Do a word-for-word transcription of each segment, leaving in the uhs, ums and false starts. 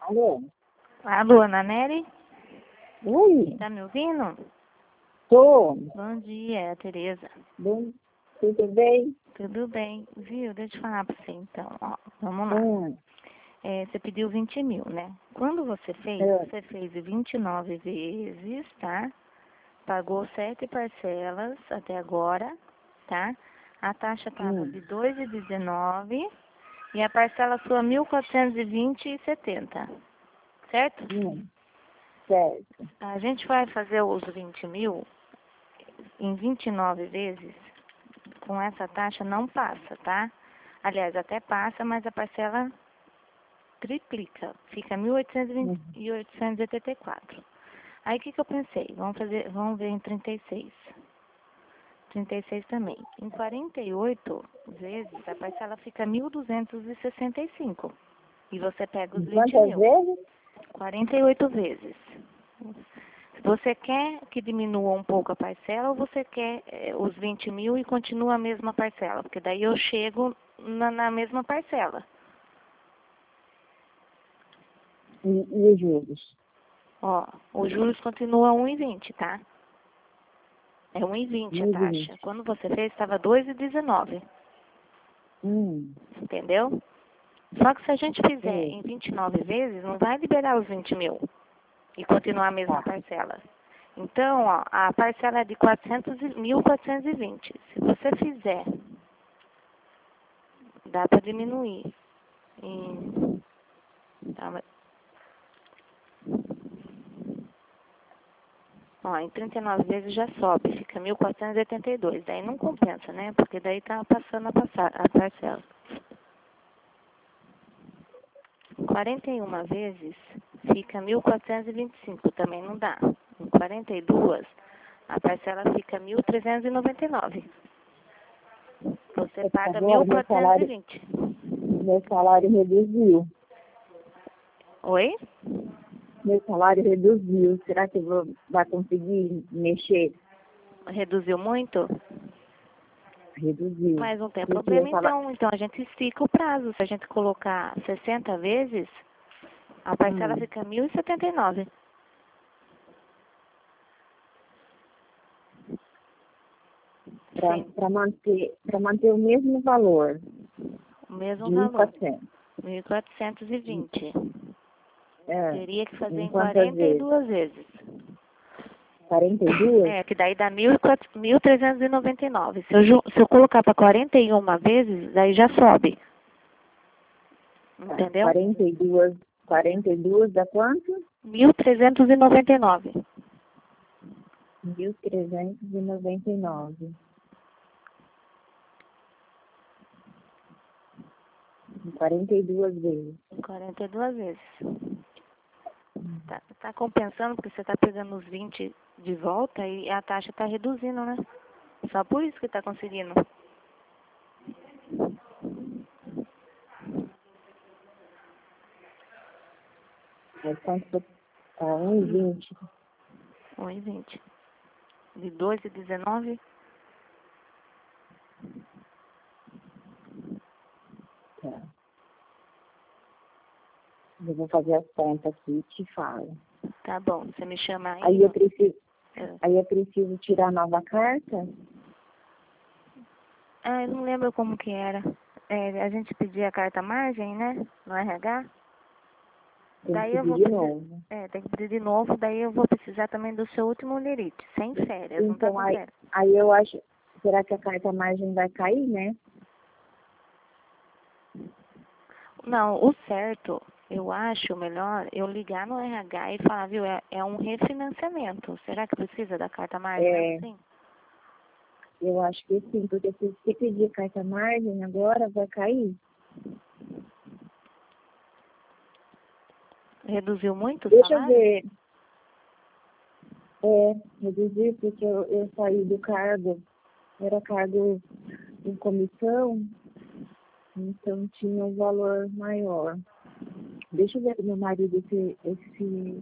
Alô? Alô, Ana Nery? Oi? Tá me ouvindo? Tô. Bom dia, é a Tereza. Bom, tudo bem? Tudo bem, viu? Deixa eu falar pra você então, ó, vamos lá. Hum, É, você pediu vinte mil, né? Quando você fez, é. você fez vinte e nove vezes, tá? Pagou sete parcelas até agora, tá? A taxa tava Hum, de dois e dezenove e a parcela sua mil quatrocentos e vinte e setenta, certo? hum, certo. A gente vai fazer os vinte mil em vinte e nove vezes, com essa taxa não passa, tá? Aliás, até passa, mas a parcela triplica, fica mil oitocentos Hum, e oitenta e quatro. Aí o que, que eu pensei? Vamos fazer, vamos ver em trinta e seis. trinta e seis também. Em quarenta e oito vezes, a parcela fica mil duzentos e sessenta e cinco. E você pega os vinte Quantas mil. vezes? quarenta e oito vezes. Você quer que diminua um pouco a parcela ou você quer eh, os vinte mil e continua a mesma parcela? Porque daí eu chego na, na mesma parcela. E, e os juros? Ó, os juros continuam um e vinte, tá? É um e vinte a Mil e taxa. vinte. Quando você fez, estava dois e dezenove, Hum, entendeu? Só que se a gente fizer sei. em vinte e nove vezes, não vai liberar os vinte mil e continuar a mesma Tá. parcela. Então, ó, a parcela é de quatrocentos e- mil quatrocentos e vinte. Se você fizer, dá para diminuir. Em, tá, mas- ó, em trinta e nove vezes já sobe, fica mil quatrocentos e oitenta e dois. Daí não compensa, né? Porque daí tá passando a, passar, a parcela. Em quarenta e uma vezes fica mil quatrocentos e vinte e cinco, também não dá. Em quarenta e duas, a parcela fica mil trezentos e noventa e nove. Você É que paga agora meu mil quatrocentos e salário, vinte. meu salário reduziu. Oi? Meu salário reduziu. Será que eu vou, vai conseguir mexer? Reduziu muito? Reduziu. Mas não tem Porque eu problema tava... então. Então a gente estica o prazo. Se a gente colocar sessenta vezes, a parcela Hum, fica mil e setenta e nove. Sim, para manter, para manter o mesmo valor o mesmo de mil e valor. quatrocentos. mil quatrocentos e vinte. É, Teria que fazer em em quantas quarenta e vezes? duas vezes. quarenta e duas? É, que daí dá mil trezentos e noventa e nove. Se eu, ju- se eu colocar para quarenta e uma vezes, daí já sobe. Tá. Entendeu? quarenta e duas, quarenta e duas dá quanto? mil trezentos e noventa e nove. mil trezentos e noventa e nove. quarenta e duas vezes. quarenta e duas vezes. Tá, tá compensando porque você tá pegando os vinte de volta e a taxa tá reduzindo, né? Só por isso que tá conseguindo. É quanto? Tá, um e vinte. um e vinte. De dois e dezenove. Tá. Eu vou fazer as contas aqui e te falo. Tá bom, você me chama aí. Aí eu no- preciso, É. aí eu preciso tirar a nova carta? Ah, eu não lembro como que era. É, a gente pedia a carta margem, né? No R H. Tem que Daí eu pedir vou de precisar. novo. É, tem que pedir de novo, daí eu vou precisar também do seu último lerite, sem férias, não tá Então, com aí, férias. aí eu acho, será que a carta margem vai cair, né? Não, o certo, eu acho melhor eu ligar no R H e falar, viu, é, é um refinanciamento. Será que precisa da carta margem mesmo? É, Sim. eu acho que sim, porque se você pedir carta margem agora, vai cair. Reduziu muito o Deixa eu salário? ver. É, reduzir porque eu, eu saí do cargo, era cargo em comissão, então tinha um valor maior. Deixa eu ver com meu marido esse, esse,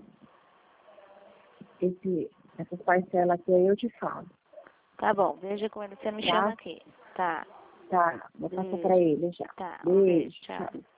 esse, essa parcela aqui, aí eu te falo, Tá bom, veja com ele, você me chama tá? aqui. Tá, Tá, vou passar pra beijo. ele já. Tá, um beijo, Beijo, tchau. tchau.